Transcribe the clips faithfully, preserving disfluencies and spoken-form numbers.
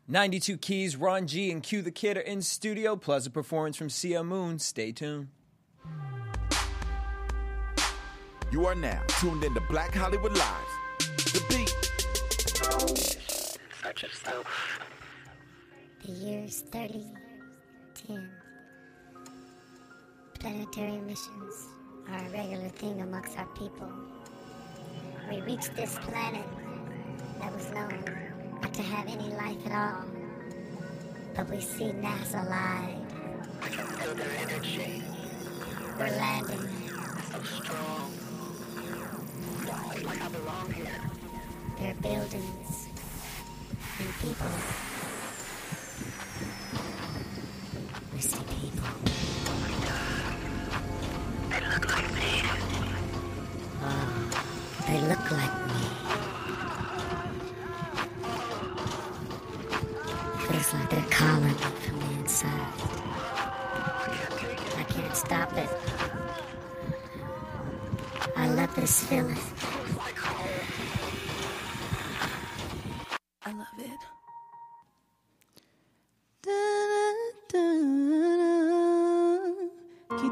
ninety-two Keys, Ron G, and Q the Kid are in studio. Plus a performance from Sia Moon. Stay tuned. You are now tuned into Black Hollywood Live. The beat. Such a self. The year's thirty ten. Planetary missions are a regular thing amongst our people. We reached this planet that was known not to have any life at all. But we see NASA live. I can feel their energy. We're landing. So strong. Like I belong here. There are buildings and people. We see people. Oh my God. They look like me. Oh, they look like me. Feels like they're calling me from the inside. I can't stop it. I love this feeling. I love it. Keep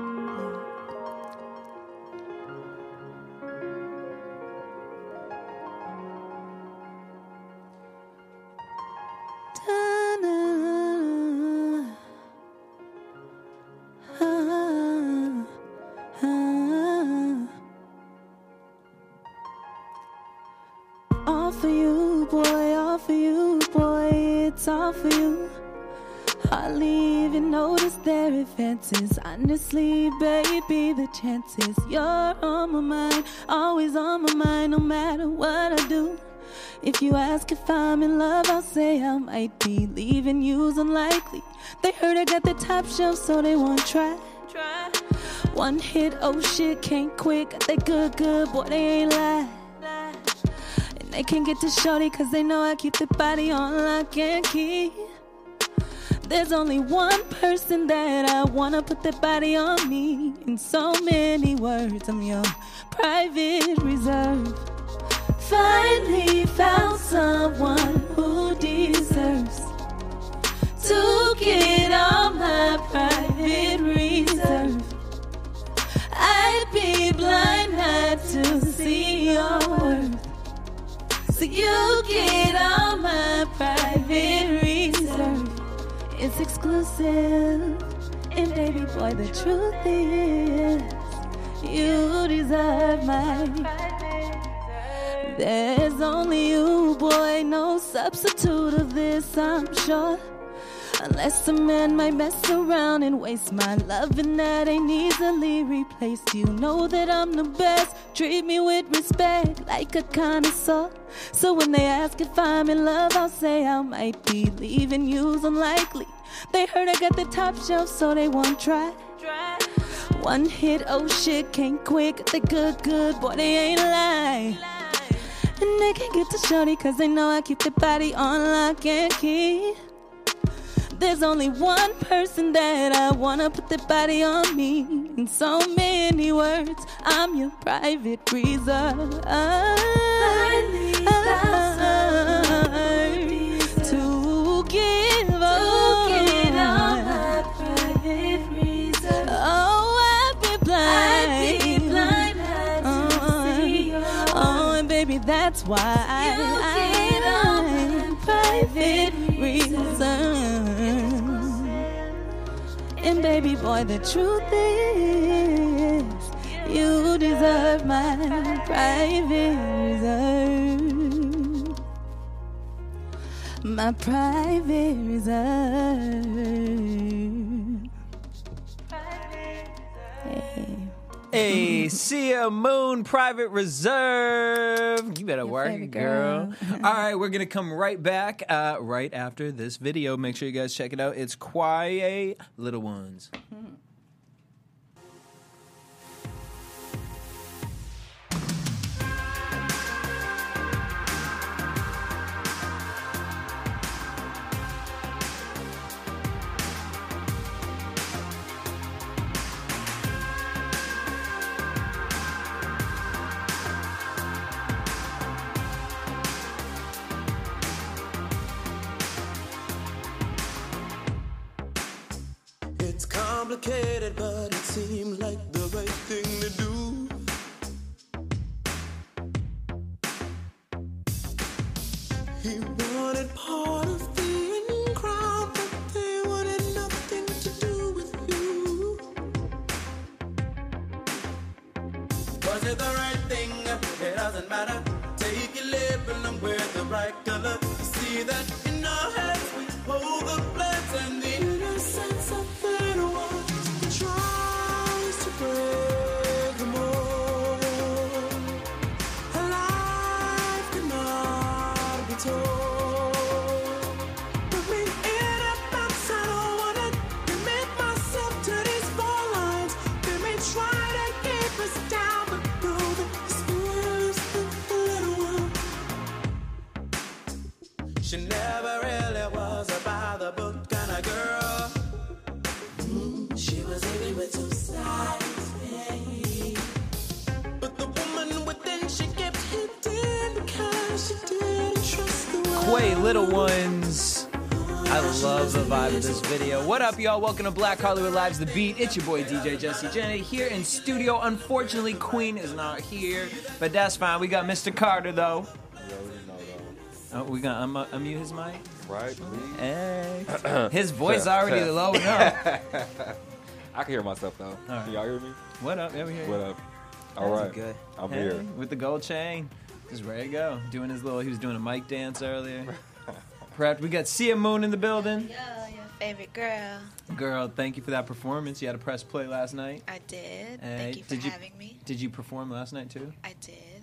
all for you, boy, all for you, boy, it's all for you. Hardly even notice their advances. Honestly, baby, the chances you're on my mind, always on my mind, no matter what I do. If you ask if I'm in love, I'll say I might be. Leaving you's unlikely. They heard I got the top shelf, so they won't try. Try. One hit, oh shit, can't quit. Got that good, good, boy, they ain't lie. And they can't get to shorty, cause they know I keep the body on lock and key. There's only one person that I wanna put their body on me. In so many words, I'm your private reserve. Finally found someone who deserves to get on my private reserve. I'd be blind not to see your worth. So you get on my private reserve. It's exclusive, and baby boy, the truth is, you deserve mine. There's only you, boy, no substitute of this, I'm sure. Unless a man might mess around and waste my love, and that ain't easily replaced. You know that I'm the best, treat me with respect like a connoisseur. So when they ask if I'm in love, I'll say I might be. Leaving you's unlikely. They heard I got the top shelf, so they won't try. One hit, oh shit, can't quit. Got the good, good, boy, they ain't lie. And they can't get to shorty, cause they know I keep the body on lock and key. There's only one person that I wanna put their body on me. In so many words, I'm your private reserve. Finally found to give up. Get on my private reserve. Oh, I'd be blind. I'd be blind not to see your worth. Oh, and baby, that's why I get on my private reserve. And baby boy, the truth is, you deserve my private reserve. My private reserve. Hey. Hey, Sia Moon, Private Reserve. You better Your work, favorite girl. girl. All right, we're going to come right back uh, right after this video. Make sure you guys check it out. It's Quiet Little Ones. Mm-hmm. complicated, but it seemed like the right thing to do. He wanted part of the in crowd, but they wanted nothing to do with you. Was it the right thing? It doesn't matter. Take your label and wear the right color. See that in our heads we hold the blades and the innocence of that one tries to break the mold. A life cannot be told. But me in a box, I don't wanna limit myself to these four lines. They may try to keep us down, but know that this is the little one. She never really was a by the book kind of girl. Mm, she was even with two sides, babe. But the woman within, she kept hidden because she didn't trust the one. Quay, Little Ones. I love the vibe of this video. What up, y'all? Welcome to Black Hollywood Live's The Beat. It's your boy, D J Jesse Jenny, here in studio. Unfortunately, Queen is not here, but that's fine. We got Mister Carter, though. Oh, we gonna um, unmute his mic? Right, please. Hey. His voice already low enough. I can hear myself, though. right. Can y'all hear me? What up? Yeah, we hear you. What up? All right. good. I'm Hey, here. with the gold chain. Just ready to go. Doing his little, he was doing a mic dance earlier. Perhaps we got Sia Moon in the building. Yeah, your favorite girl. Girl, thank you for that performance. You had a press play last night. I did. Hey, Thank you for did you- having me. Did you perform last night too? I did.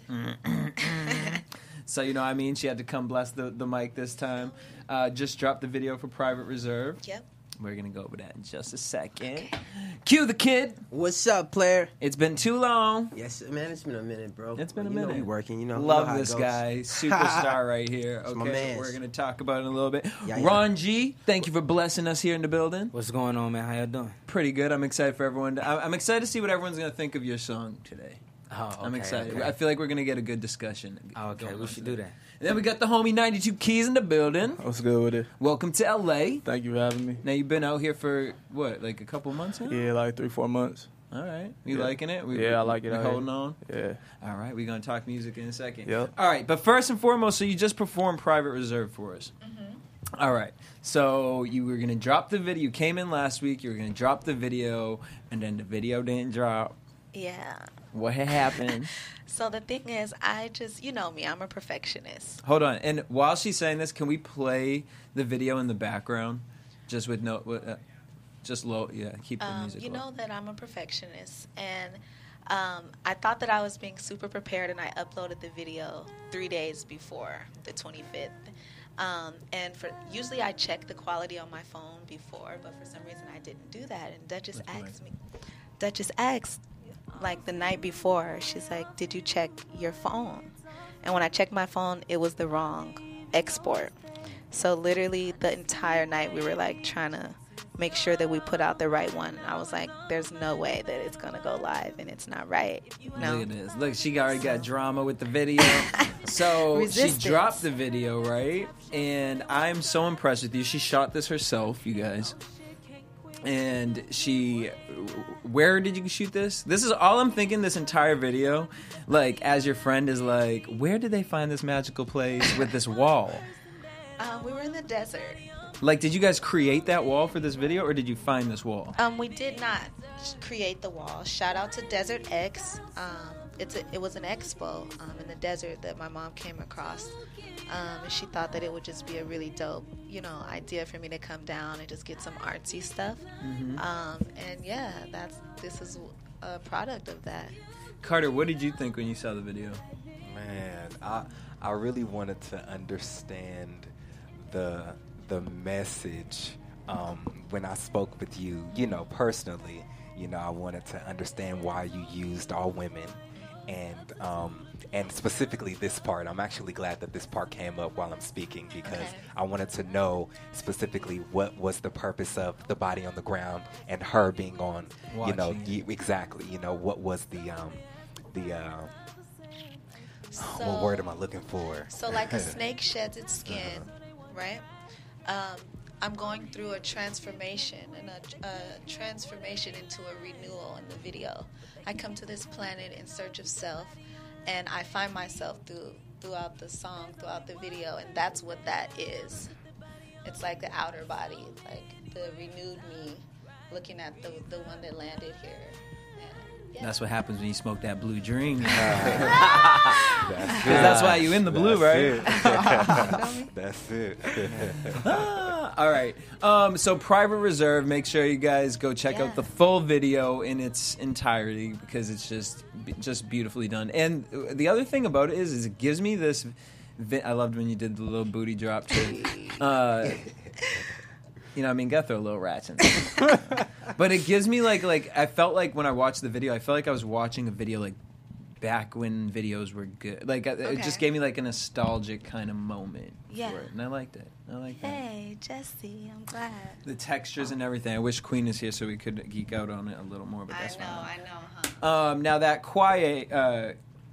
So, you know what I mean? She had to come bless the, the mic this time. Uh, just dropped the video for Private Reserve. Yep. We're going to go over that in just a second. Okay. Cue the kid. What's up, player? It's been too long. Yes, man. It's been a minute, bro. It's been a you minute. Know we working. You know. Love you know how it this goes. guy. Superstar right here. It's my Okay, mans. we're going to talk about it in a little bit. Yeah, yeah. Ron G, thank you for blessing us here in the building. What's going on, man? How y'all doing? Pretty good. I'm excited for everyone. To, I'm excited to see what everyone's going to think of your song today. Oh, okay, I'm excited. okay. I feel like we're going to get a good discussion. Oh, okay, going we on should today. do that. And then we got the homie ninety-two Keys in the building. What's good with it? Welcome to L A. Thank you for having me. Now, you've been out here for, what, like a couple months now? Yeah, like three, four months. All right. You Yeah. liking it? We, Yeah, I like it We out here. holding on? Yeah. All right. We're going to talk music in a second. Yep. All right. But first and foremost, so you just performed Private Reserve for us. Mm-hmm. All right. So you were going to drop the video. You came in last week. You were going to drop the video, and then the video didn't drop. Yeah. What had happened? So the thing is, I just, you know me, I'm a perfectionist. Hold on. And while she's saying this, can we play the video in the background? Just with no, with, uh, just low, yeah, keep the Um, music you low. know that I'm a perfectionist, and um, I thought that I was being super prepared, and I uploaded the video three days before the twenty-fifth. Um, and for usually I check the quality on my phone before, but for some reason I didn't do that. And Duchess That's asked me, Duchess asked, like the night before, she's like, "Did you check your phone?" And when I checked my phone, it was the wrong export. So literally the entire night we were like trying to make sure that we put out the right one. I was like, there's no way that it's going to go live and it's not right. No. Look at this. Look, she already got drama with the video. So Resistance. she dropped the video, right? And I'm so impressed with you. She shot this herself, you guys. And she, where did you shoot this? This is all I'm thinking this entire video. Like, as your friend is like, where did they find this magical place with this wall? Um, we were in the desert. Like, did you guys create that wall for this video, or did you find this wall? Um, we did not create the wall. Shout out to Desert X. Um, it's a, it was an expo um, in the desert that my mom came across, um, and she thought that it would just be a really dope, you know, idea for me to come down and just get some artsy stuff. Mhm. Um, and yeah, that's this is a product of that. Carter, what did you think when you saw the video? Man, I I really wanted to understand the the message um, when I spoke with you, you know, personally. You know, I wanted to understand why you used all women, and um, and specifically this part. I'm actually glad that this part came up while I'm speaking, because Okay. I wanted to know specifically what was the purpose of the body on the ground and her being on, you know, Watching. y- exactly, you know, what was the um, the uh, So, what word am I looking for? So like a snake sheds its skin, Uh-huh. right? Um, I'm going through a transformation and a, a transformation into a renewal in the video. I come to this planet in search of self, and I find myself through throughout the song, throughout the video, and that's what that is. It's like the outer body, like the renewed me, looking at the the one that landed here. Yeah. That's what happens when you smoke that blue dream. That's, that's, that's why you in the blue, that's right? It. That's it. ah, all right. Um, so Private Reserve, make sure you guys go check Yeah. out the full video in its entirety because it's just just beautifully done. And the other thing about it is, is it gives me this. Vi- I loved when you did the little booty drop too. Uh, You know, what I mean, gotta throw a little ratchet. But it gives me like, like I felt like when I watched the video, I felt like I was watching a video like back when videos were good. Like it Okay. just gave me like a nostalgic kind of moment Yeah. for it, and I liked it. I like that. Hey, Jesse, I'm glad. The textures and everything. I wish Queen is here so we could geek out on it a little more. But I that's know, fine. I know, huh? Um, now that Quay, uh,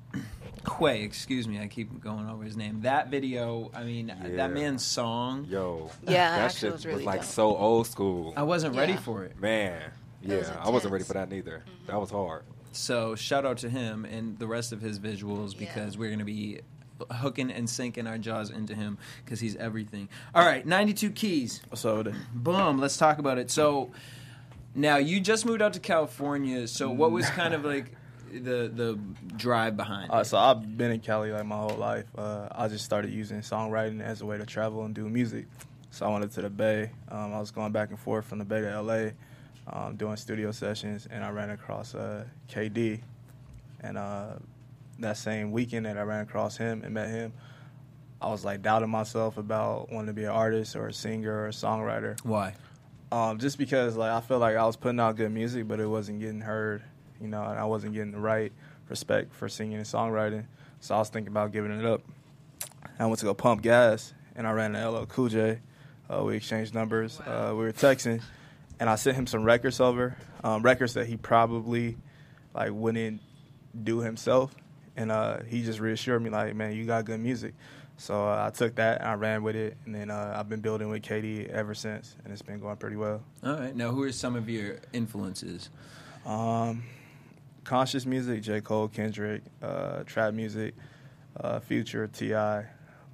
Quay, excuse me, I keep going over his name. That video, I mean, Yeah. that man's song. Yo, Yeah, that actually shit it was really like dope. so old school. I wasn't ready Yeah. for it. Man, yeah, was I wasn't ready intense. for that neither. That was hard. So shout out to him and the rest of his visuals Yeah. because we're going to be hooking and sinking our jaws into him because he's everything. All right, ninety-two Keys. What's up with it? Boom, let's talk about it. So now you just moved out to California. So what was kind of like the the drive behind Uh, it? so I've been in Cali like my whole life. Uh, I just started using songwriting as a way to travel and do music. So I went to the Bay. Um, I was going back and forth from the Bay to L A, um, doing studio sessions, and I ran across uh, K D. And uh, that same weekend that I ran across him and met him, I was like doubting myself about wanting to be an artist or a singer or a songwriter. Why? Um, just because like I feel like I was putting out good music, but it wasn't getting heard, you know, and I wasn't getting the right respect for singing and songwriting. So I was thinking about giving it up. I went to go pump gas, and I ran to L L Cool J. Uh, we exchanged numbers. Uh, we were texting, and I sent him some records over, um, records that he probably like wouldn't do himself, and uh, he just reassured me like, man, you got good music. So uh, I took that and I ran with it, and then uh, I've been building with K D ever since, and it's been going pretty well. All right. Now, who are some of your influences? Um, conscious music, J. Cole, Kendrick, uh, trap music, uh, Future, T I,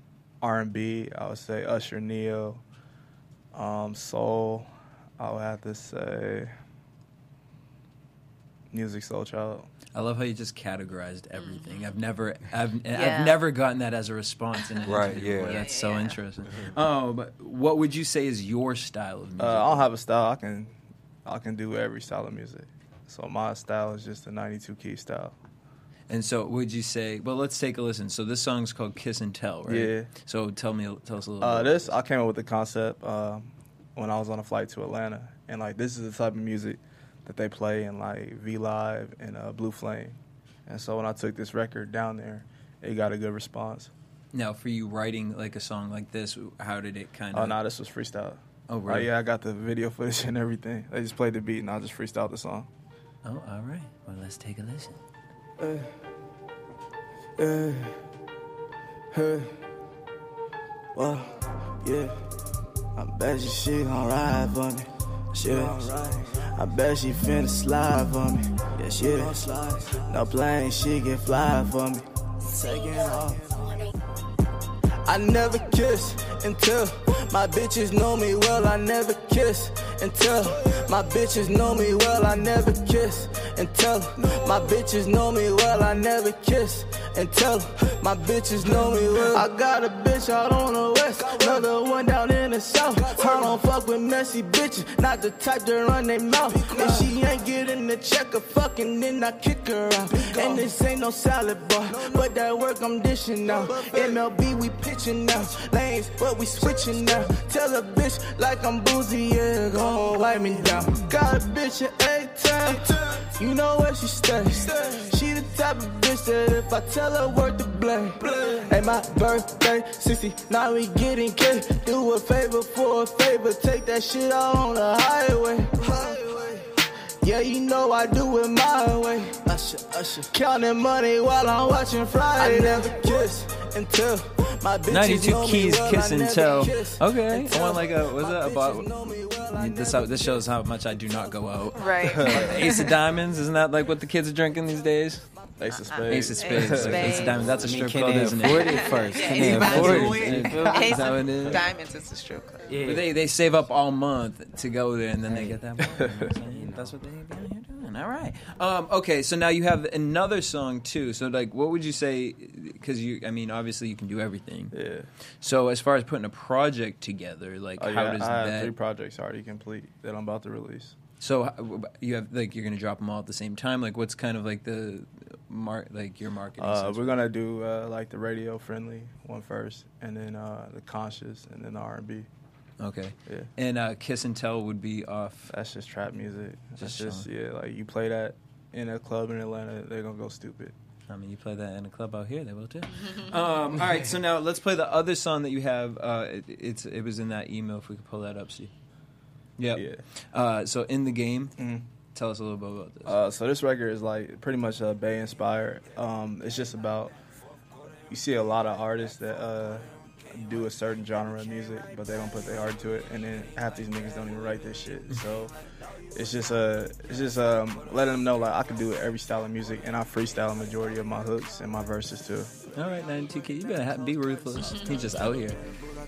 R and B, I would say Usher, Neo, um, soul, I would have to say music, Soul Child. I love how you just categorized everything. I've never, I've, Yeah. I've never gotten that as a response in an Right, interview yeah. before. Yeah, That's so yeah. interesting. Oh, but what would you say is your style of music? Uh, I don't have a style. I can, I can do every style of music. So my style is just the ninety-two key style. And so, would you say? Well, let's take a listen. So, this song's called "Kiss and Tell," right? Yeah. So, tell me, tell us a little. Uh, bit. this I came up with the concept um, when I was on a flight to Atlanta, and like this is the type of music that they play in like V Live and uh, Blue Flame, and so when I took this record down there, it got a good response. Now, for you writing like a song like this, how did it kind of? Oh no, this was freestyle. Oh, Like, really? yeah, I got the video footage and everything. They just played the beat, and I just freestyled the song. Oh, all right. Well, let's take a listen. Hey, hey, hey. Well, yeah. I bet you she gon' ride for me. Yeah. I bet she finna slide for me. Yeah, she yeah. No plane, she get fly for me. Taking off. I never kiss until my bitches know me well. I never kiss until my bitches know me well. I never kiss until my bitches know me well. I never kiss until my bitches know me well. I got a bitch out on the west, another one down in the south. I don't fuck with messy bitches, not the type to run their mouth. If she ain't getting the check or fucking, then I kick her out. And this ain't no salad bar, but that work I'm dishing out. M L B we pitching now, lanes but we switching now. Tell a bitch like I'm boozy, yeah, gon' wipe me down. Got a bitch in A-Town, you know where she stays. She the type of bitch that if I tell her word to blame. Hey, my birthday, sixty-nine, we getting cake. Do a favor for a favor, take that shit out on the highway. Yeah, you know I do it my way. Usher, usher. Counting money while I'm watching Friday. I never kiss until My bitches ninety-two know me Keys, well, Kiss I and never Tell. kiss. Okay, And I want like a tell was my it bitches about? know me well, I This never this shows how much I do not go out. Right. Ace of Diamonds, isn't that like what the kids are drinking these days? Ace of Ace of Spades. Spades, Ace of like Ace of Spades. Diamonds. That's a I mean, strip can club, they isn't afford it? it first? Can Ace they of afford Diamonds. it? Ace Is that what it of is? Diamonds is a strip club. Yeah. But they they save up all month to go there, and then they get that money. You know what I'm saying? That's what they down here doing. All right. Um, okay, so now you have another song too. So like, what would you say? Because you, I mean, obviously you can do everything. Yeah. So as far as putting a project together, like Oh, how yeah, does I have that? three projects already complete that I'm about to release. So how- you have like you're gonna drop them all at the same time. Like what's kind of like the mark, like your marketing? Uh, sense? we're gonna do uh, like the radio friendly one first, and then uh, the conscious, and then the R and B. Okay. Yeah. And uh, Kiss and Tell would be off. That's just trap music. That's Just just yeah, like you play that in a club in Atlanta, they're gonna go stupid. I mean, you play that in a club out here, they will too. um, all right, so now let's play the other song that you have. Uh, it, it's it was in that email. If we could pull that up, see. Yep. Yeah. Uh, so in the game, Mhm. tell us a little bit about this. Uh, so this record is like pretty much uh, Bay inspired. Um, it's just about you see a lot of artists that uh, do a certain genre of music, but they don't put their heart to it, and then half these niggas don't even write this shit. So it's just uh, it's just um, letting them know like I can do every style of music, and I freestyle a majority of my hooks and my verses too. All right, ninety-two K, you better have, be ruthless. He's just out here.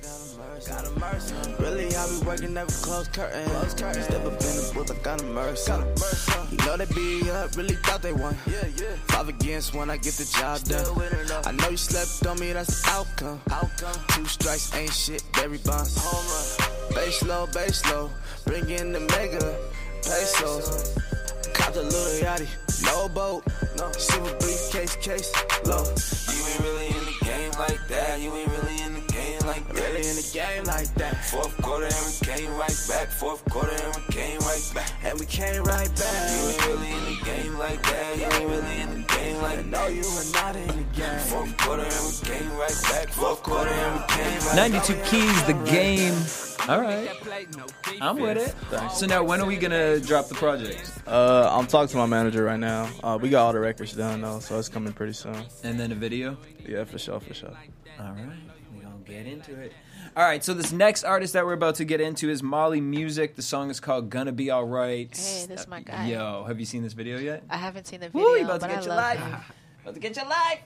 Got a mercy. Really, I be working every close curtain. Close curtain. Step up in the booth, I got a mercy. You know they be up, really thought they won. Yeah, yeah. Five against one, I get the job done. I know you slept on me, that's the outcome. Outcome. Two strikes ain't shit, Barry Bonds. Home run. Bass low, bass low. Bring in the mega pesos. Cop the little yachty, no boat. No. Silver briefcase, case low. You ain't really in the game like that. You ain't really in the game like that. Really in the game like that. Fourth quarter and we came right back. Fourth quarter and we came right back. And we came right back. You ain't really in the game like that. You ain't really in the game like that. No, you are not in the game. Fourth quarter and we came right back. Fourth quarter and we came right back. ninety-two Keys, the game. All right, I'm with it. So now, when are we gonna drop the project? Uh, I'm talking to my manager right now. Uh, we got all the records done though, so it's coming pretty soon. And then a video? Yeah, for sure, for sure. All right, we gonna get into it. All right, so this next artist that we're about to get into is Molly Music. The song is called "Gonna Be Alright." Hey, this is my guy. Yo, have you seen this video yet? I haven't seen the video, Woo, you about to but get I your love life. him. About to get your life.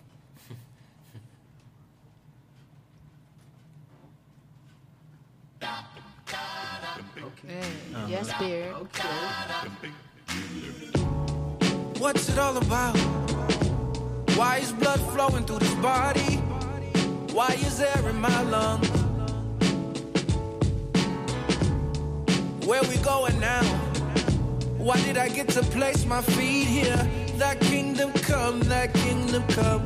Hey, yes, beard. What's it all about? Why is blood flowing through this body? Why is air in my lungs? Where we going now? Why did I get to place my feet here? That kingdom come, that kingdom come.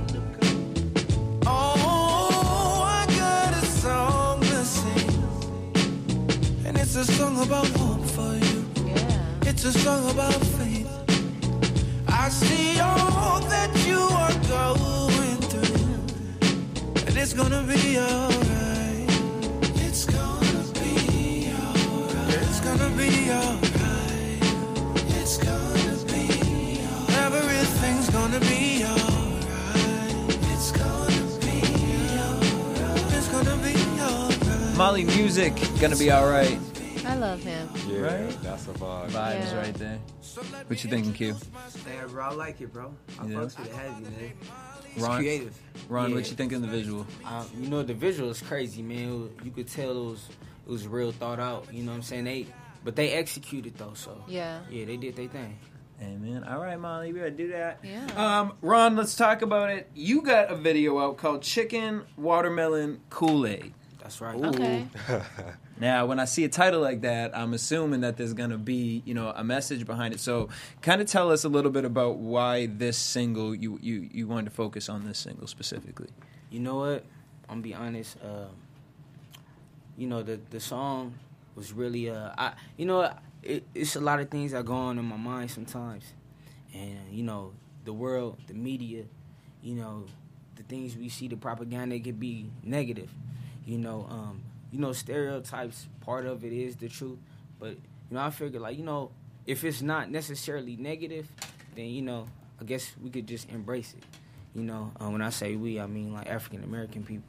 Oh, I got a song to sing. And it's a song about hope for you. Yeah. It's a song about faith. I see all that you are going through, and it's gonna be alright. It's gonna be alright. It's gonna be alright. It's gonna be alright. Everything's gonna be alright. It's gonna be alright. It's gonna be alright. Molly Music, "Gonna Be Alright." I love him. Yeah, Right? that's a vibe. Vibes Yeah. right there. What you thinking, Q? Yeah, bro, I like it, bro. I Yeah. fucks with it heavy, man. It's Ron- creative. Ron, Yeah. what you think of the visual? Uh, you know, the visual is crazy, man. It was- you could tell it was it was real thought out. You know what I'm saying? They, but they executed though. So Yeah. yeah, they did their thing. Amen. All right, Molly, we gotta do that. Yeah. Um, Ron, let's talk about it. You got a video out called "Chicken Watermelon Kool-Aid." That's right. Okay. Now, when I see a title like that, I'm assuming that there's gonna be, you know, a message behind it. So, kind of tell us a little bit about why this single you you you wanted to focus on this single specifically. You know what? I'm gonna be honest. Uh, you know the the song was really uh, I you know it, it's a lot of things that go on in my mind sometimes, and you know the world, the media, you know the things we see, the propaganda could be negative. You know, um, you know stereotypes. Part of it is the truth, but you know I figure like you know if it's not necessarily negative, then you know I guess we could just embrace it. You know, uh, when I say we, I mean like African American people.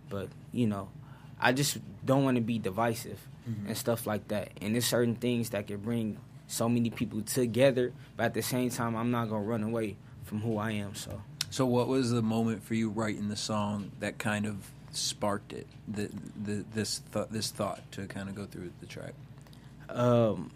but you know, I just don't want to be divisive mm-hmm. and stuff like that. And there's certain things that can bring so many people together, but at the same time, I'm not gonna run away from who I am. So, so what was the moment for you writing the song that kind of sparked it? The the this th- this thought to kind of go through the track. Um.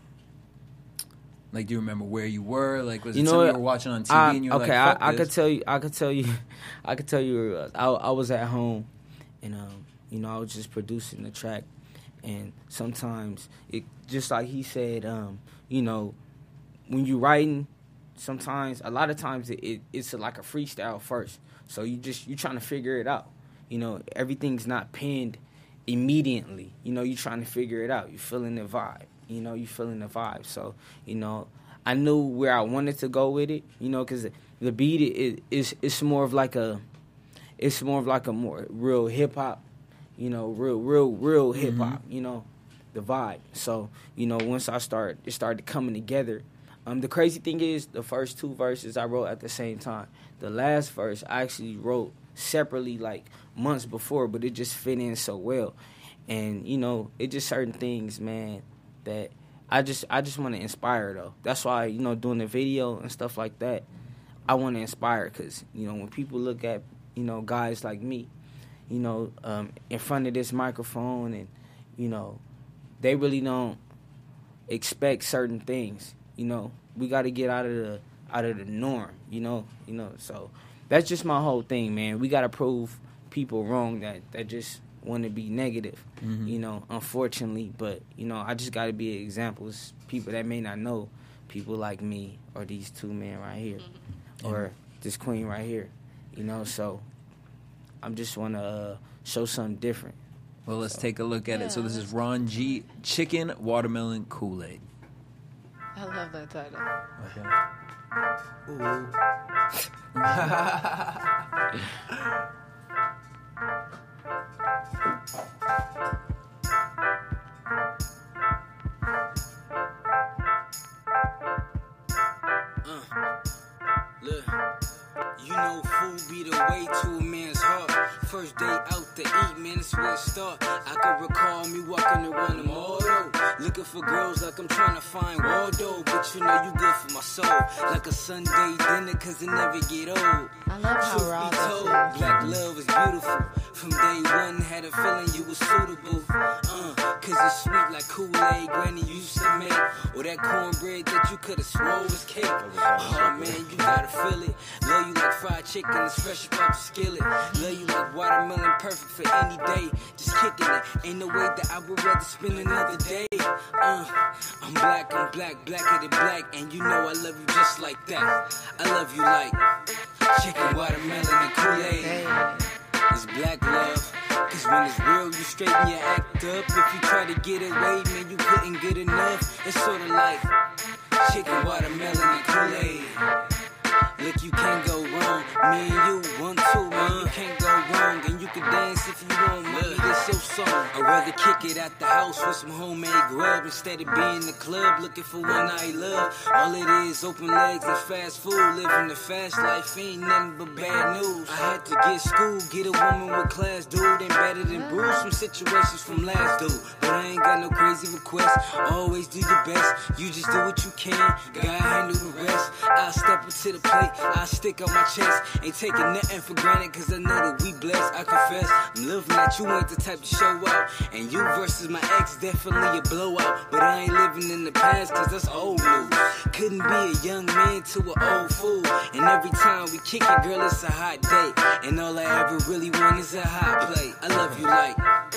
Like, do you remember where you were? Like, was it you know something what? you were watching on T V I, and you were okay, like, I, I this? could tell you, I could tell you, I could tell you, uh, I, I was at home, and um, you know, I was just producing the track, and sometimes it, just like he said, um, you know, when you writing, sometimes, a lot of times it, it it's like a freestyle first, so you just you trying to figure it out, you know, everything's not penned immediately, you know, you trying to figure it out, you feeling the vibe. You know, you feeling the vibe. So, you know, I knew where I wanted to go with it, you know, because the beat is it's, it's more of like a, it's more of like a more real hip-hop, you know, real, real, real hip-hop, mm-hmm. you know, the vibe. So, you know, once I started, it started coming together. Um, the crazy thing is the first two verses I wrote at the same time. The last verse I actually wrote separately like months before, but it just fit in so well. And, you know, it just certain things, man, that I just I just want to inspire, though. That's why, you know, doing the video and stuff like that, I want to inspire because, you know, when people look at, you know, guys like me, you know, um, in front of this microphone and, you know, they really don't expect certain things, you know. We got to get out of the out of the norm, you know, you know. So that's just my whole thing, man. We got to prove people wrong that, that just want to be negative, mm-hmm. you know, unfortunately. But, you know, I just got to be examples. People that may not know, people like me or these two men right here mm-hmm. or this queen right here, you know. So I'm just want to uh, show something different. Well, let's so. take a look at yeah, it. So this is Ron G, Chicken Watermelon Kool-Aid. I love that title. Okay. You know food be the way to a man's heart. First day out to eat, man, it's where it start. I can recall me walking around the mall, though, looking for girls like I'm trying to find Waldo. But you know you good for my soul, like a Sunday dinner, cause it never get old. I love how Truth raw be this told, is. black love is beautiful. From day one, had a feeling you was suitable. Uh, cause it's sweet like Kool-Aid Granny used to make. Or that cornbread that you could've swore was cake. Oh man, you gotta feel it. Love you like fried chicken, it's fresh up out the skillet. Love you like watermelon, perfect for any day. Just kicking it, ain't no way that I would rather spend another day. Uh, I'm black, I'm black, blacker than black. And you know I love you just like that. I love you like chicken, watermelon, and Kool-Aid. It's black love, cause when it's real, you straighten your act up. If you try to get away, man, you couldn't get enough. It's sorta like chicken, watermelon, and Kool-Aid. Look, you can't go wrong. Me and you, one, two, man, you can't go wrong. And you can dance if you want, money, this your song. I'd rather kick it at the house with some homemade grub instead of being in the club looking for one I love. All it is, open legs and fast food. Living the fast life ain't nothing but bad news. I had to get school, get a woman with class, dude. Ain't better than bruise some situations from last dude. But I ain't got no crazy requests. Always do your best. You just do what you can. God handle the rest. I'll step up to the plate. I stick on my chest, ain't taking nothing for granted, cause I know that we blessed. I confess, I'm living that you ain't the type to show out. And you versus my ex, definitely a blowout. But I ain't living in the past, cause that's old news. Couldn't be a young man to an old fool. And every time we kick it, girl, it's a hot day. And all I ever really want is a hot plate. I love you like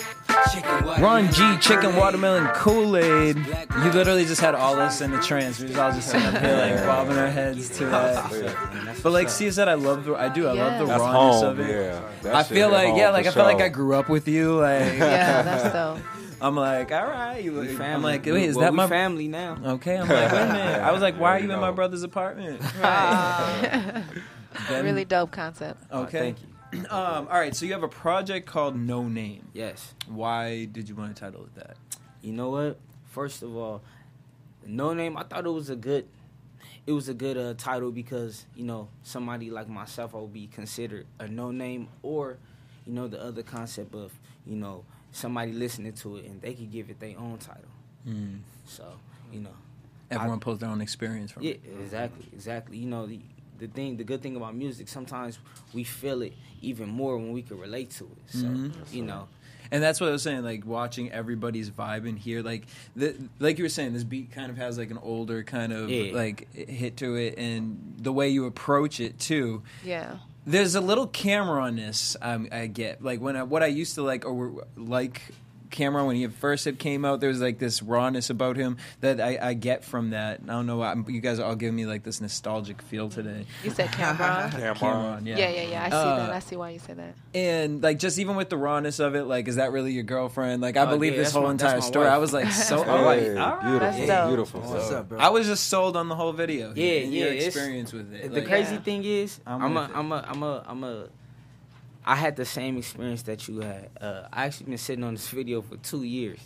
Ron G, Chicken Watermelon Kool-Aid. You literally just had all us in a trance. We was all just sitting up here like bobbing our heads to that. But like Steve said, I love the I do I love the That's rawness home, of it. yeah. That I shit feel hit like home yeah, for like I feel like sure. I grew up with you. Like Yeah, that's dope. I'm like, all right. You, We I'm family. like, wait, is Well, that we my family now? Okay, I'm like, wait a minute. I was like, why are you in my know. brother's apartment? Right. Then- Really dope concept. Okay. thank you. Um, all right, so you have a project called No Name. Yes. Why did you want to title it that? You know what? First of all, No Name, I thought it was a good it was a good uh, title because, you know, somebody like myself I would be considered a no name, or, you know, the other concept of, you know, somebody listening to it and they could give it their own title. Mm. So, you know. Everyone I, pulls their own experience from yeah, it. Yeah, exactly, exactly. You know, the, the thing, the good thing about music, sometimes we feel it even more when we can relate to it. So, Mm-hmm. you know. And that's what I was saying, like, watching everybody's vibe in here. Like, the, like you were saying, this beat kind of has, like, an older kind of, Yeah. like, hit to it. And the way you approach it, too. Yeah. There's a little camera on this, um, I get. Like, when I, what I used to like, or like Cameron, when he first had came out, there was, like, this rawness about him that I, I get from that. I don't know, I'm, you guys are all giving me, like, this nostalgic feel today. You said Cameron? Cameron, yeah. Yeah, yeah, yeah. I see Uh, that. I see why you said that. And, like, just even with the rawness of it, like, is that really your girlfriend? Like, I Oh, believe yeah, this that's whole my- entire that's my story. wife. I was, like, so... Hey, all right, beautiful, all right. beautiful, That's beautiful. What's So- up, bro? I was just sold on the whole video. Yeah, and yeah. your it's- experience with it. The Like, crazy Yeah. thing is, I'm I'm, a, with it. I'm a, I'm a, I'm a, I had the same experience that you had. Uh, I actually been sitting on this video for two years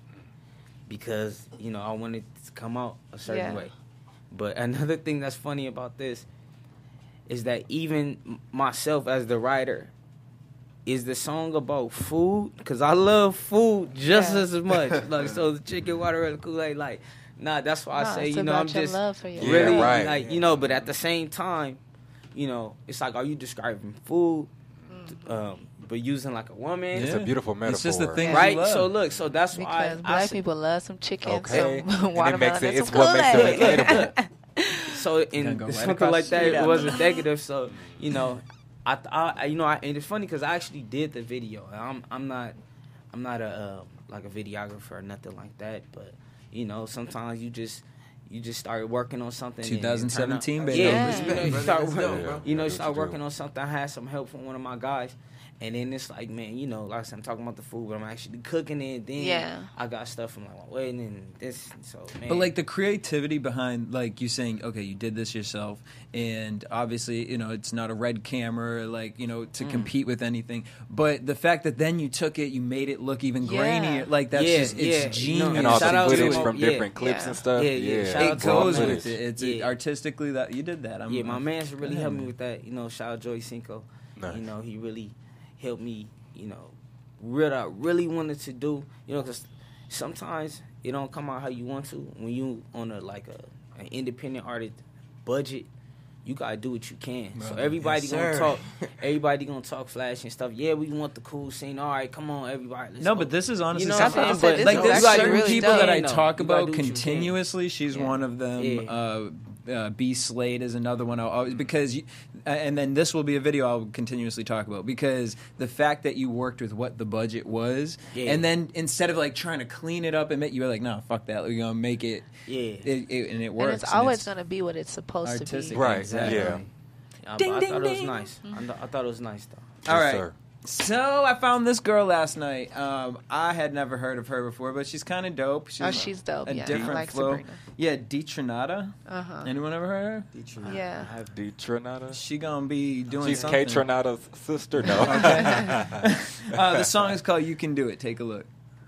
because you know I wanted to come out a certain Yeah. way. But another thing that's funny about this is that even m- myself as the writer, is the song about food? Because I love food just Yeah. as much. Like so, the chicken, water, and Kool-Aid. Like, nah, that's why I No, say it's you know about I'm your just love for your really Yeah, right. like you know. But at the same time, you know, it's like, are you describing food, um, but using like a woman? It's a beautiful metaphor. It's just the thing, Right, you love. so look, so that's why Because I, black I say- people love some chicken, Okay. some And it watermelon, makes it- and it's some what makes it Kool-Aid. relatable. so in Gonna go right something across like the that, street it out wasn't there. negative. So you know, I, I you know, I, and it's funny because I actually did the video. And I'm I'm not I'm not a uh, like a videographer or nothing like that, but you know, sometimes you just you just start working on something. and it twenty seventeen, turn out- baby. Yeah, Respect, you know, you brother. start, That's dope, bro. you know, you That's start what you working do. on something. I had some help from one of my guys. And then it's like, man, you know, like I said, I'm talking about the food, but I'm actually cooking it. Then Yeah. I got stuff from like my wedding and this. So, man. But like the creativity behind, like you saying, okay, you did this yourself, and obviously, you know, it's not a red camera, like you know, Mm. to compete with anything. But the fact that then you took it, you made it look even Yeah. grainier, like that's Yeah, just it's yeah. genius. No, And all Shout the out to footage my- from yeah. different clips Yeah. and stuff. Yeah, Yeah, yeah. Shout It out to my goes man. with it. It's it, Yeah. artistically that you did that. I'm, yeah, my I'm- man's really yeah, helped me man. with that. You know, shout out Joey Cinco. Nice. You know, he really helped me. You know, what I really wanted to do. You know, because sometimes it don't come out how you want to when you on a like a an independent artist budget. You gotta do what you can. So Right. everybody Yes, gonna sir. talk. Everybody gonna talk flash and stuff. Yeah, we want the cool scene. All right, come on, everybody. Let's No, go. but this is honestly You know something. what I'm I saying? said, this Like is there's actually certain really people dope. that I You know, talk you gotta about do what you can. continuously. She's Yeah. one of them. Yeah. Uh, uh, B Slade is another one. I'll always, because, you, uh, and then this will be a video I'll continuously talk about because the fact that you worked with what the budget was, Yeah. and then instead of like trying to clean it up and make, you were like, no, fuck that, we're gonna make it. Yeah. It, it, and it And works. it's always it's going to be what it's supposed artistic. to be. Right. Exactly. Yeah. I, Ding, I ding, thought it was ding. nice. I, th- I thought it was nice though. All Yes, right. sir. So I found this girl last night. Um, I had never heard of her before, but she's kind of dope. She's Oh, she's dope, A yeah. I different like flow. Sabrina. Yeah, Detronata. Uh-huh. Anyone ever heard of her? Yeah. D Trinata. She gonna be doing She's something. K Trinata's sister. No. uh, the song is called "You Can Do It." Take a look.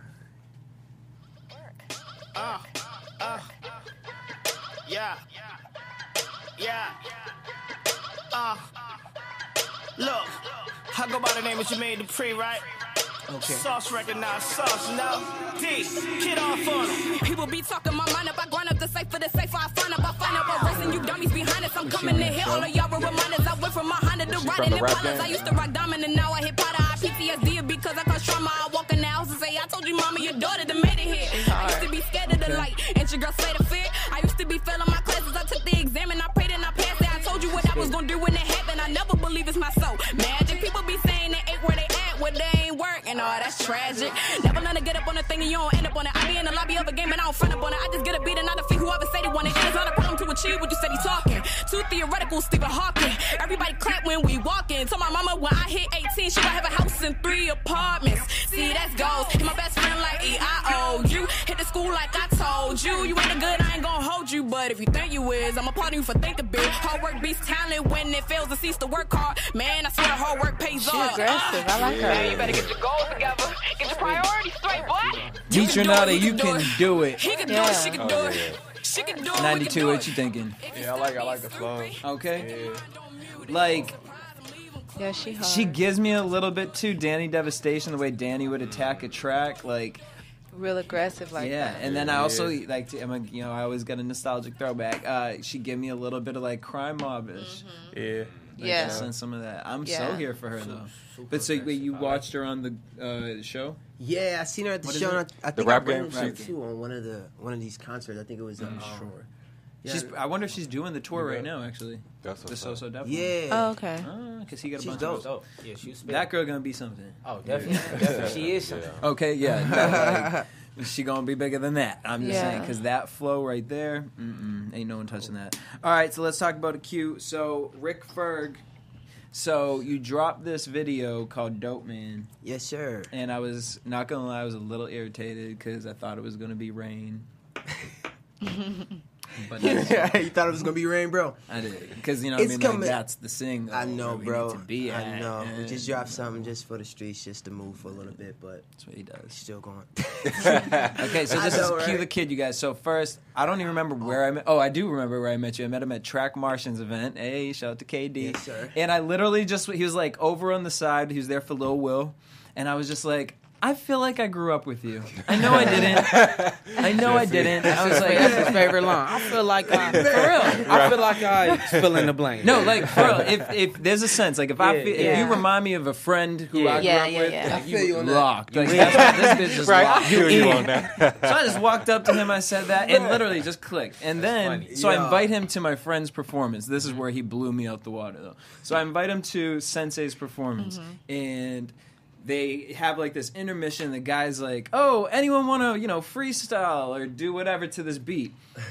Uh, uh, yeah, yeah, uh, look, I go by the name of Jermaine Dupri, right? Okay. Sauce recognize sauce, no? D, get off on him. People be talking my mind up. I grind up the safe for the safe. I find up, I find up a racing you dummies behind us. I'm coming in here. All of y'all were reminders. I went from my Honda to riding in Impalas. I used to rock diamond and now I hit Potter. I P T S D because I cause trauma. I walk in the house and say, I told you, mama, your daughter done made it here. I used to be scared of the light. Ain't your girl scared of fear? I used to be failing my classes. I took the exam and I prayed and I passed it. I told you what I was gonna do when it happened. I never believe it's my soul. Magic. People be saying they ain't where they at, where they ain't working. Oh, that's tragic. Never learn to get up on a thing and you don't end up on it. I be in the lobby of a game and I don't front up on it. I just get a beat and I defeat whoever said he wanted. It's not a problem to achieve what you said he talking. Too theoretical, Stephen Hawking. Everybody clap when we walking. Told my mama when I hit eighteen, she gonna have a house in three apartments. See, that's goals. Hit my best friend like E I O U. Hit the school like I told you. You ain't a good, I ain't gonna hold you. But if you think you is, I'm applauding you for thinking big. Hard work beats talent when it fails to cease to work hard. Man, I swear hard work pays She off. aggressive. I like her. Man, you better get your goals together. Get your priorities straight, boy. Detronata, you can do it. He can do Yeah. it, she can do it. She can do it. we can ninety-two. do What it. you thinking? Yeah, I like I like the flow. Okay. Yeah. Like, Yeah, she hard. She gives me a little bit too Danny Devastation, the way Danny would attack a track, like real aggressive like yeah. that. And then I also like, to, I'm a, you know, I always get a nostalgic throwback. Uh, she gave me a little bit of like Crime Mob-ish. Yeah. Like, Yeah. I sense some of that. I'm Yeah. so here for her though. But so wait, you watched her on the uh, show? Yeah, I seen her at the What is show. it? And I, I The think rap I ran game? into Rap her game. too on one of the one of these concerts. I think it was. Uh, I'm um, sure. Yeah. She's. I wonder if she's doing the tour right now. Actually, That's the what's So up. So Def. Yeah. Oh, okay. Because he got a She's bunch dope. of Dope. Yeah, she was That girl gonna be something. Oh, definitely. definitely. She is something. Okay, yeah. no, like, she gonna be bigger than that. I'm just Yeah. saying, because that flow right there, mm-mm, ain't no one touching that. All right, so let's talk about a Q. So Rick Ferg. So you dropped this video called Dope Man. Yes, sir. And I was not gonna lie, I was a little irritated because I thought it was gonna be rain. But Yeah, you thought it was gonna be rain, bro. I did, because you know, It's I mean, coming. like, that's the single. I know, where we bro. need to be I at, know. We and- just dropped something just for the streets, just to move for a little bit, but that's what he does. Still going. Okay, so I this know, is Q right? the Kid, you guys. So first, I don't even remember where I met. Oh, I do remember where I met you. I met him at Track Martian's event. Hey, shout out to K D. Yes, sir. And I literally just, he was like over on the side. He was there for Lil Will. And I was just like, I feel like I grew up with you. I know I didn't. I know I didn't. I was like, That's his favorite line. I feel like I, for real. I feel like I fill in the blank. No, like for real, if if there's a sense, like if I Yeah, feel, if yeah. you remind me of a friend who Yeah. I grew Yeah, up yeah, with, yeah. like, I feel you on that. locked. Like that's what this bitch just Right, I locked. feel you in. on that. So I just walked up to him, I said that, and literally just clicked. And then, funny. so I Yeah. invite him to my friend's performance. This is where he blew me out the water, though. So I invite him to Sensei's performance, and they have like this intermission. The guy's like, "Oh, anyone want to, you know, freestyle or do whatever to this beat?"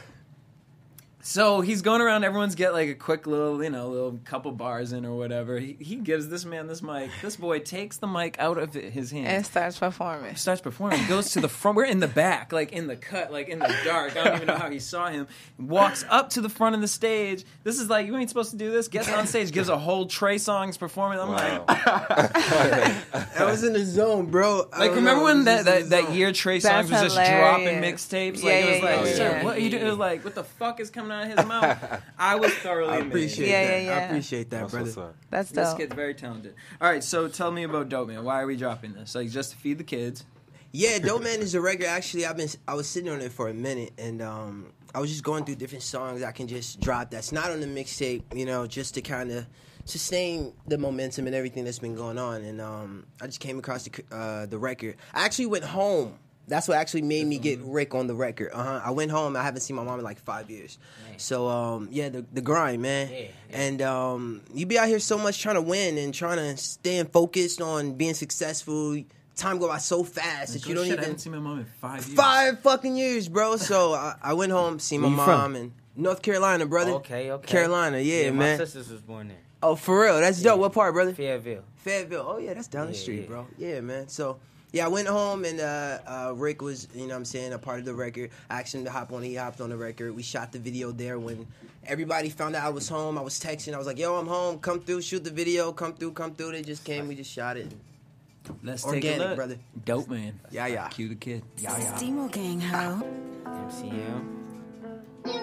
So he's going around. Everyone's get like a quick little, you know, little couple bars in or whatever. He, he gives this man this mic. This boy takes the mic out of his hand And starts performing. starts performing, goes to the front. We're in the back, like in the cut, like in the dark. I don't even know how he saw him. Walks up to the front of the stage. This is like, you ain't supposed to do this. Gets on stage, gives a whole Trey Songz performance. I'm Wow. like, I was in the zone, bro. I like don't remember know, I when was that, just in that, the that zone. year Trey That's Songz was just dropping hilarious. mixtapes? Like Yeah, it was yeah, like, yeah, sir, yeah. what are you doing? It was like, what the fuck is coming out of his mouth? I was thoroughly I amazed. appreciate Yeah, that. yeah, yeah. I appreciate that, That's brother. what's up. That's This dope. kid's very talented. All right, so tell me about Dope Man. Why are we dropping this? Like, just to feed the kids? Yeah, Dope Man is a record. Actually, I've been I was sitting on it for a minute, and um, I was just going through different songs I can just drop that's not on the mixtape, you know, just to kind of sustain the momentum and everything that's been going on. And um, I just came across the uh, the record. I actually went home. That's what actually made me get Rick on the record. Uh-huh. I went home. I haven't seen my mom in like five years. So um, yeah, the the grind, man. Yeah, yeah. And um, you be out here so much trying to win and trying to staying focused on being successful. Time go by so fast that you don't Shit, I even. haven't seen my mom in five years. Five fucking years, bro. So I, I went home, see my Where you mom from? and North Carolina, brother. Okay, okay. Carolina, yeah, my man. sisters was born there. Oh, for real? That's dope. What part, brother? Fayetteville. Fayetteville. Oh yeah, that's down the Yeah, street, yeah. bro. Yeah, man. So yeah, I went home and uh, uh, Rick was, you know what I'm saying, a part of the record. I asked him to hop on, he hopped on the record. We shot the video there when everybody found out I was home. I was texting, I was like, yo, I'm home, come through, shoot the video, come through, come through. They just came, we just shot it. Let's Organic, take a look. brother. Dope Man. Yeah, yeah. Cue the kid. Yeah, yeah. Demo gang, ho. M C M.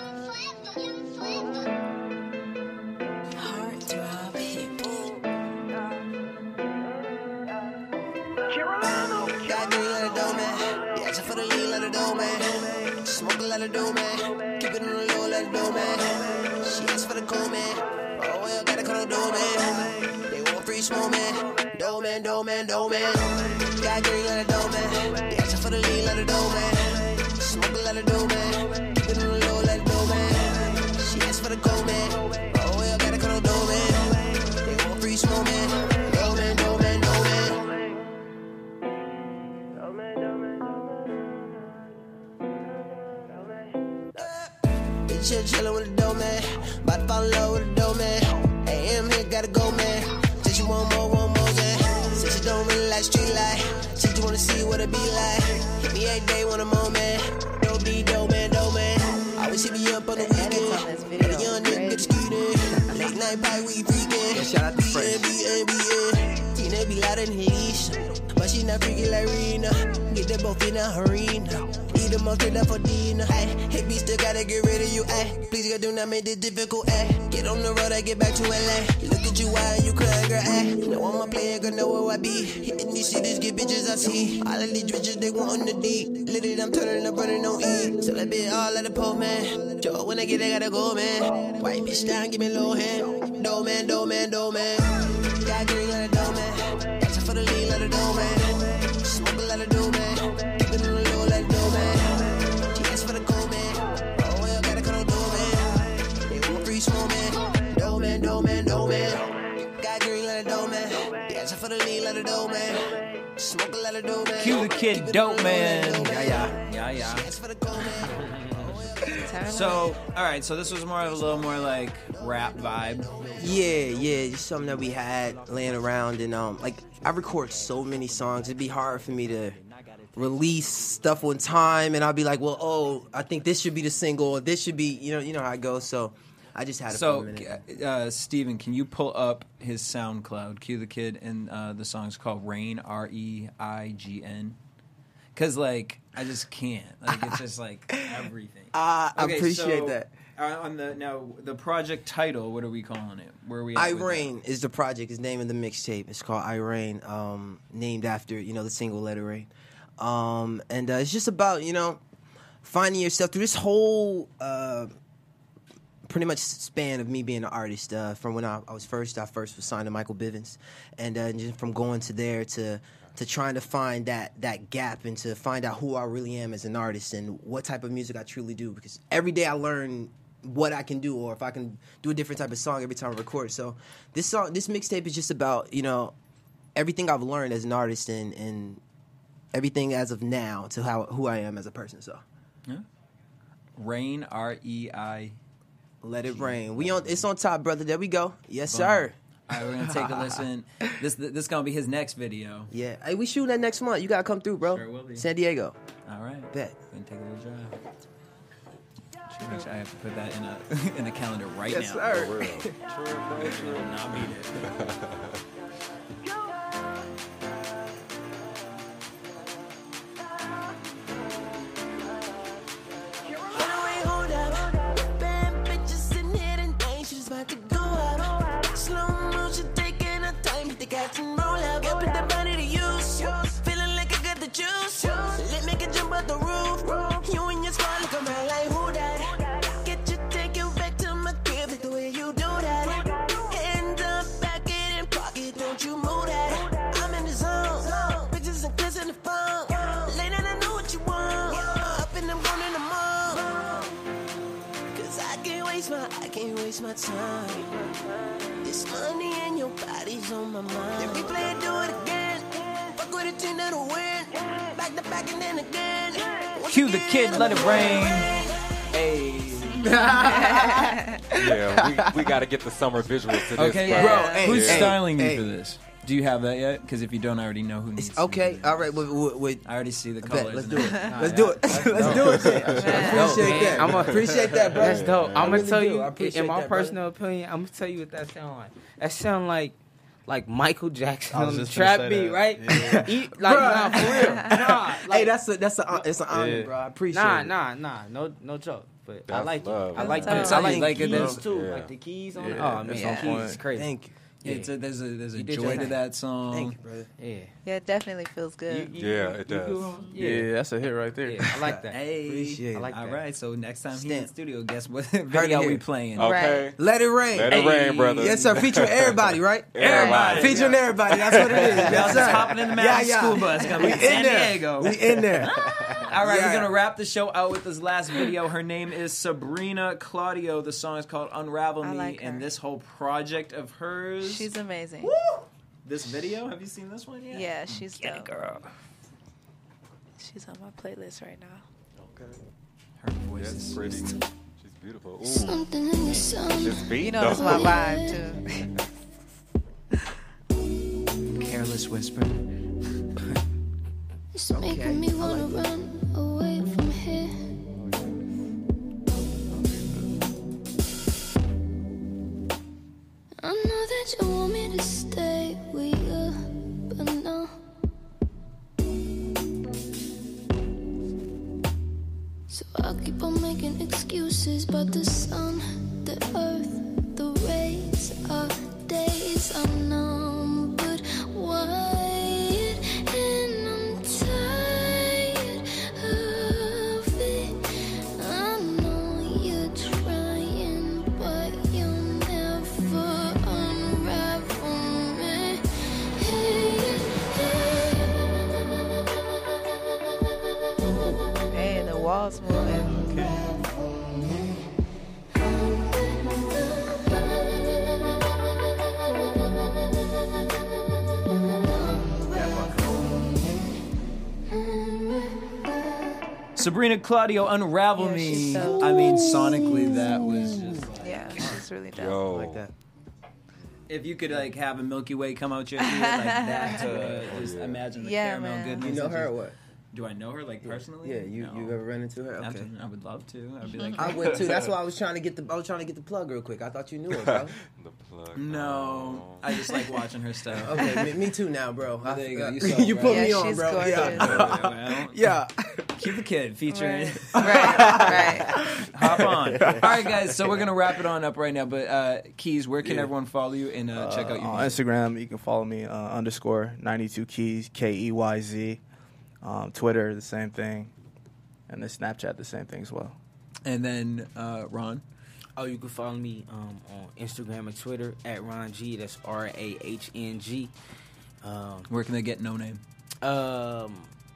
Heartthrob hip. Got green, let it go, man. Yeah, except for the lean, let it go, man. Smoking, let it do, man. Keep it on the low, let it do, man. She asked for the cool, man. Oh, well, gotta call the door, man. They want free smoke, man. Do, man, do, man, do, man. Got green, let it go, man. Yeah, except for the lean, let it do, man. Smoking, let it do, man. Keep it on the low, let it do, man. She asked for the cool, man. Oh, well, gotta call the door, man. They want free smoke, man. Do, man, do, man, do, man. Bitch, chill, chillin' with the dough, man. About to fall in love with the dough, man. A M here, gotta go, man. Said she want more, want more, man. Said she don't really like street life. She just wanna see what it be like. Hit me every day, want a more, man. Dope D, dope, man, dope, man. Always hit me up on the weekend. Let a young nigga get the street in. Late night party, we freaking. Yeah, shout out to Frank. B N, B N. Tina be louder than Heath. But she not freaking like Rena. Get that both in the arena. Eat the most straight up for dinner. Ayy, hit me, still gotta get rid of you. Ayy, please God, do not make this difficult. Ayy, get on the road, I get back to L A. Look at you, why you crying, girl? Ayy, know I'm a player, girl, know where I be. Hitting these cities, get bitches I see. All of these bitches, they want on the D. Lit it, I'm turning up, running on E. So that bitch all at the pole, man. Joe, when I get it, gotta go, man. White bitch down, give me low hand. Dough man, dough man, dough man. Got green like a dough man. Action for the lean like a dough man. Smoke a lot of dough man. Keep it on the low like a dough man. She asked for the gold man. Oh, well, gotta cut on dough man. They want free smoke man. Dough man, dough man, dough man. Got green like a dough man. Action for the lean like a dough man. Smoke a lot of dough man. Cue the kid, dope man. Yeah, yeah, yeah, yeah. She asked for the gold man. So, all right. So this was more of a little more like rap vibe. Yeah, yeah, just something that we had laying around, and um, like I record so many songs, it'd be hard for me to release stuff on time, and I'll be like, well, oh, I think this should be the single, or this should be, you know, you know how it goes. So I just had it So, for a minute. uh, Steven, can you pull up his SoundCloud? Cue the kid, and uh, the song's called Rain, R E I G N. Because, like, I just can't. Like, it's just, like, everything. Uh, I Okay, appreciate so, that. Uh, on the now, the project title, what are we calling it? Where are we at with that? Irene is the project. Is name of the mixtape. It's called Irene, um, named after, you know, the single letter rain. Um, and uh, it's just about, you know, finding yourself through this whole uh, pretty much span of me being an artist. Uh, from when I, I was first, I first was signed to Michael Bivins, and uh, just from going to there to to trying to find that that gap and to find out who I really am as an artist and what type of music I truly do. Because every day I learn what I can do, or if I can do a different type of song every time I record. So this song, this mixtape is just about, you know, everything I've learned as an artist and, and everything as of now to how who I am as a person. So yeah. Rain, R E I. Let it rain. We on. It's on top, brother. There we go. Yes, Boom. sir. All right, we're gonna take a listen. This this is gonna be his next video. Yeah. Hey, we shooting that next month. You gotta come through, bro. Sure will be. San Diego. All right. Bet. We're gonna take a little drive. Should make sure I have to put that in a in a calendar right Yes, now. sir. For real. I will not beat it. My time. This money and your body's on my mind. If we play it, do it again. Fuck with a team that'll win. Back to back and then again. Cue the kid, let it rain. Hey. Yeah, we, we got to get the summer visuals to this. Okay, bro. bro. Hey, who's hey, styling hey. you for this? Do you have that yet? Because if you don't, I already know who needs. It's okay. All right. Wait, wait, wait. I already see the Bet. colors. Let's in do it. Nah, Let's yeah. do it. Let's do it. Appreciate that. I'm a, Appreciate that, bro. That's dope. I I'm gonna really tell do. you, I appreciate in my that, brother. personal opinion, I'm gonna tell you what that sound like. That sound like like Michael Jackson I was on the just gonna trap say beat, that. right? Yeah. He, like, nah, for real. Nah, like, Hey, that's a that's a it's an honor, Yeah. bro. I appreciate nah, it. nah, nah, no, no joke. But I That's like love. it. I like That's that. I love. like like Thank the you. keys too, Yeah. like the keys on it. Yeah, Oh that's man, on keys point. is crazy. Thank you. Yeah. It's a, there's a there's a You did joy your to thing. that song. Thank you, brother. Yeah. Yeah, it definitely feels good. You- you- Yeah, you it good does. on- Yeah. Yeah. that's a hit right there. Yeah, I like that. Hey, Appreciate I it. like all that. right. So next time he's in Stamp. the studio, guess what Heard video it we here. playing? Okay. Let it rain. Let it Hey. rain, brother. Yes, sir. Featuring everybody, right? Everybody. Featuring everybody. That's what it is. Y'all Yes, just sir. hopping in the Magic school bus coming We to in San there. Diego. We in there. All right, Yeah. we're gonna wrap the show out with this last video. Her name is Sabrina Claudio. The song is called "Unravel I Me," like her. and this whole project of hers. She's amazing. This video, have you seen this one yet? Yeah, she's Get it, dope. girl. She's on my playlist right now. Okay. Her voice That's is pretty. just- She's beautiful. Ooh. Something in the sun. This beat, You know, that's my though. vibe too. Careless Whisper. It's making me wanna run away from here. I know that you want me to stay with you, but no. So I keep on making excuses, but the sun, the earth, the rays, our days are numbered, wide, and I'm tired of it. I know you're trying, but you'll never unravel me. Hey, the walls moving. Sabrina Claudio, Unravel Yeah, Me. she's so- I mean, sonically, that was just like, Yeah, she's really dope. Yo. Like that. if you could like have a Milky Way come out your ear like that, to, uh, just imagine the Yeah, caramel man. goodness. You know and her just- or what? Do I know her like personally? Yeah, you No. you ever run into her? Okay. Absolutely. I would love to. I'd be like, I would too. That's why I was trying to get the I was trying to get the plug real quick. I thought you knew her, bro. The plug. No, I just like watching her stuff. Okay, me, me too now, bro. Well, there you go. You You, saw, you right? put Yeah, me on, she's bro. gorgeous. Yeah. Well, Yeah. keep the kid featuring. Right, right, right. Hop on. All right, guys. So we're gonna wrap it on up right now. But uh, Keys, where can Yeah. everyone follow you and uh, check out your on music? Instagram, you can follow me uh, underscore ninety-two keys K E Y Z. Um, Twitter, the same thing, and then Snapchat, the same thing as well. And then uh, Ron. Oh, you can follow me um, on Instagram and Twitter at Ron G. That's R A H N G. Um, Where can they get No Name? um,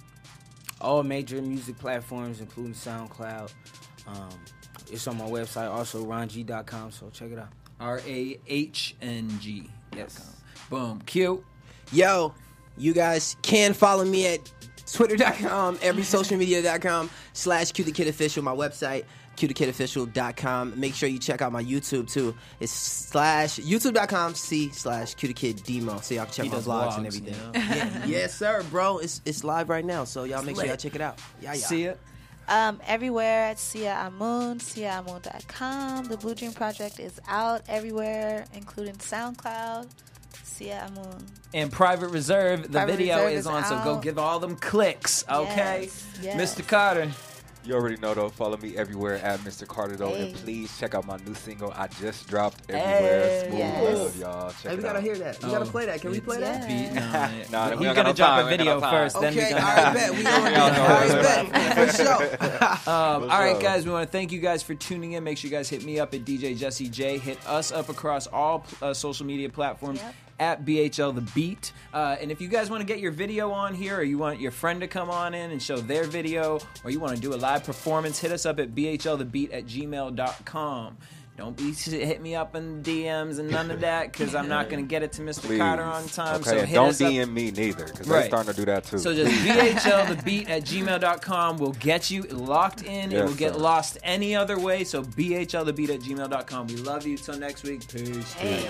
all major music platforms, including SoundCloud. Um, it's on my website, also ron g dot com. So check it out. R A H N G. Yes. Boom. Q. Yo, you guys can follow me at twitter dot com, every social media dot com, slash Q the Kid Official, my website, Q the Kid Official dot com. Make sure you check out my YouTube too. It's slash youtube dot com C slash Q the Kid Demo. So y'all can check He my does vlogs vlogs, and everything. you know? Yeah. Yes, sir, bro. It's it's live right now. So y'all make sure lit. y'all check it out. Yeah, yeah. See it. Um, everywhere at Sia Amun, sia amun dot com. The Blue Dream Project is out everywhere, including SoundCloud. Sia Amun. And Private Reserve, the Private video Reserve is is on, so go out. give all them clicks, okay? Yes, yes. Mister Carter. You already know though. Follow me everywhere at Mister Carter though, and Hey. please check out my new single I just dropped everywhere. Hey. Smooth Yes. love, y'all. Check Hey, it we gotta out. hear that. We Oh, gotta play that. Can we it's play that? beating on it. Nah, we He's don't got gonna no drop time, a we ain't got video no time. first, then we Okay, gonna. all right, bet. We gonna Y'all know all right, what's bet. For sure. Um, For all right, sure. guys, we want to thank you guys for tuning in. Make sure you guys hit me up at D J Jesse J. Hit us up across all uh, social media platforms Yep. at B H L The Beat. Uh, and if you guys want to get your video on here, or you want your friend to come on in and show their video, or you want to do a live performance, hit us up at B H L The Beat at gmail dot com. Don't be hit me up in D Ms and none of that, because I'm not going to get it to Mister Please. Carter on time. Okay, so and hit don't us up. D M me neither, because Right. they're starting to do that too. So just B H L the beat at gmail dot com will get you locked in. it Yes, will get sir. lost any other way. So B H L the beat at gmail dot com. We love you. Till next week. Peace. Hey.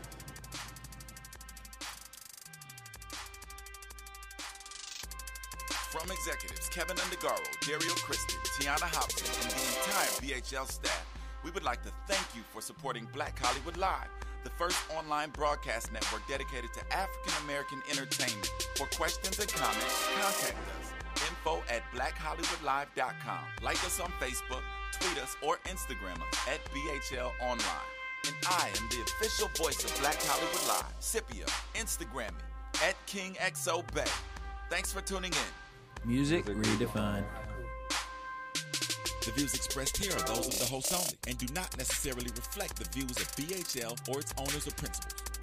From executives Kevin Undergaro, Dario Kristen, Tiana Hobson, and the entire B H L staff, we would like to thank you for supporting Black Hollywood Live, the first online broadcast network dedicated to African American entertainment. For questions and comments, contact us. Info at black hollywood live dot com. Like us on Facebook, tweet us, or Instagram us at B H L Online. And I am the official voice of Black Hollywood Live, Scipio. Instagram me at King X O Bay. Thanks for tuning in. Music redefined. The views expressed here are those of the host only and do not necessarily reflect the views of B H L or its owners or principals.